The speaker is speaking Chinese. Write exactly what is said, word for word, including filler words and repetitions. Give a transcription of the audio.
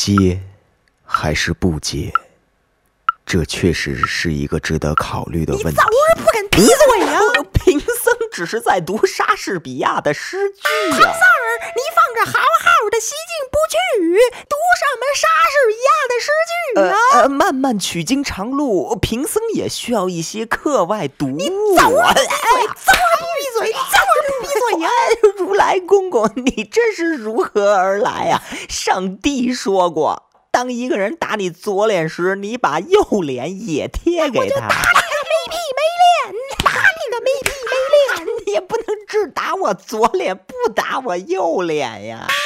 接还是不接？这确实是一个值得考虑的问题。你早日不肯闭嘴呀！ 贫僧只是在读莎士比亚的诗句呀。唐三儿，你放着好好的西进不去，读什么莎士比亚的诗句啊？ 呃呃，漫漫取经长路，贫僧也需要一些课外读物。 你早日闭嘴！早日不闭嘴！早日不闭嘴呀！ 如来公公，你这是如何而来呀、啊？上帝说过，当一个人打你左脸时，你把右脸也贴给他。 我就打你个没皮没脸，打你个没皮没脸， 你也不能只打我左脸，不打我右脸呀。